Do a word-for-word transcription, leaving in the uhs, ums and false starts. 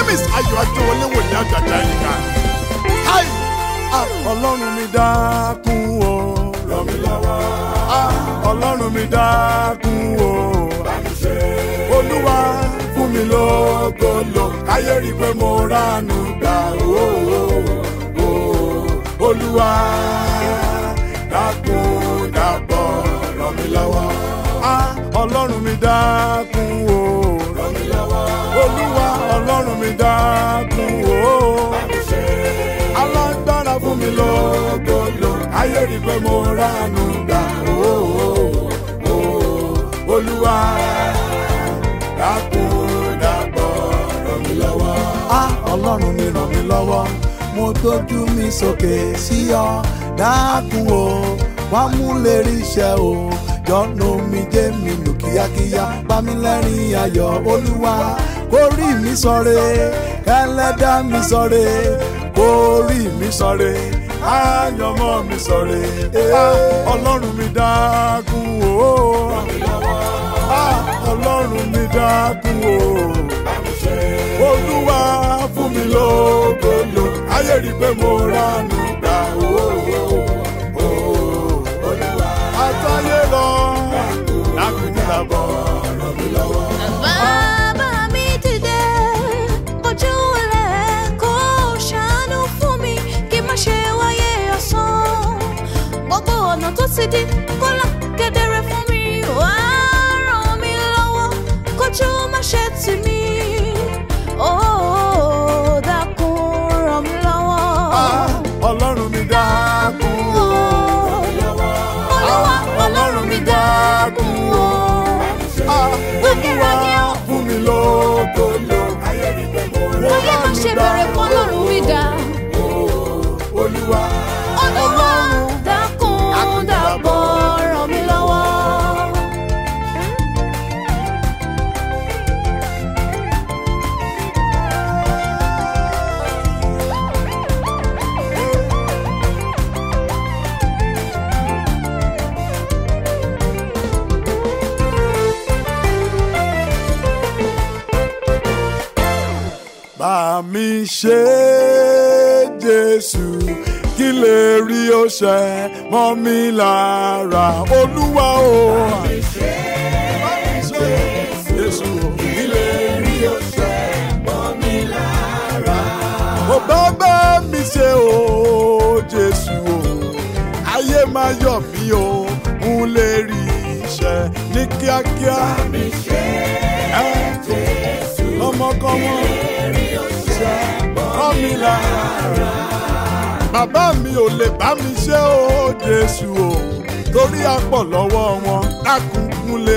Promise ayọ̀ Adéwọlé wò ní àgbàdá yìí ká. Hi! Ọlọ́run mi dákun o, ràn mí lọ́wọ́. Ọlọ́run mi dákun o, bá mi ṣe. Olúwa fún mi lógo lò, káyé rí pé mo ránu gbà o. Olúwa dákun dábọ̀ ràn mí lọ́wọ́. Ọlọ́run mi dákun o, ràn mí lọ́wọ́. Olúwa Ọlọ́run mi dákun o, bá mi ṣe. Alágbára fún mi lógo lò, káyé rí pé mo ránu gbà o. Olúwa dákun dábọ̀ ràn mí lọ́wọ́. Ọlọ́run mi ràn mí lọ́wọ́. Mo tójú mi sókè sí ọ dákun o, wá mú lè rí iṣẹ́ o, jọ́nà mi jẹ́ mi nù kíákíá, bá mi lẹ́rìn ayọ̀ Olúwa, kó rí mi sọ̀rẹ́, ẹlẹ́dá mi sọ̀rẹ́, kó rí mi sọ̀rẹ́, ayọ̀mọ́ mi sọ̀rẹ́. Ọlọ́run mi dákun o, Ọlọ́run mi dákun o, Olúwa fún mi lógo lò, ayé rí pé mo ránu gbà o. Olúwa àtayé lọ dákun dábọ̀ ràn mí lọ́wọ́. Bàbá mi dìde, ojú ẹlẹ́ kó ṣàánú fún mi, kí má ṣe wáyé ọ̀sán. Gbogbo ọ̀nà tó ti di kó là kedere fún mi, wá ràn mí lọ́wọ́, kójú má ṣe tì mí. Oh, dákun ràn mí lọ́wọ́. Ọlọ́run mi dákun o, Olúwa Ọlọ́run mi dákun o. Olúwa fún mi lógo lò, ayé rí pé mo ránu gbà o. Ayé má ṣe bẹ̀rẹ̀ kọ́ lọ́run mi dá. Olúwa Olúwa dákun dábọ̀ ràn mí lọ́wọ́. Bá mi ṣe Jésù, kí lè rí ó ṣẹ mọ́ mi lára. Olúwa o, bá mi ṣe Jésù, kí lè rí ó ṣẹ mọ́ mi lára. Ó bá bá mi ṣe o Jésù o, ayé máa yọ̀ mí o, mo lè rí iṣẹ́ ní kíákíá. Bá mi ṣe Jésù, ọmọkọ́mọ ràn mí lára. Bàbá mi ò lè bá mi ṣe o Jésù o, torí àpọ̀ lọ́wọ́ wọn, dákun lè